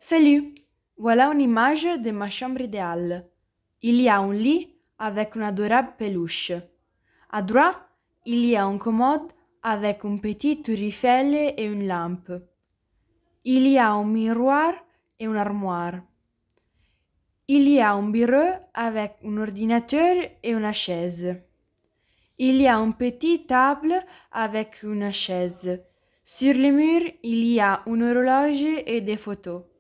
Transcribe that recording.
Salut! Voilà une image de ma chambre idéale. Il y a un lit avec une adorable peluche. À droite, il y a une commode avec une petite tour Eiffel et une lampe. Il y a un miroir et une armoire. Il y a un bureau avec un ordinateur et une chaise. Il y a une petite table avec une chaise. Sur le mur, il y a une horloge et des photos.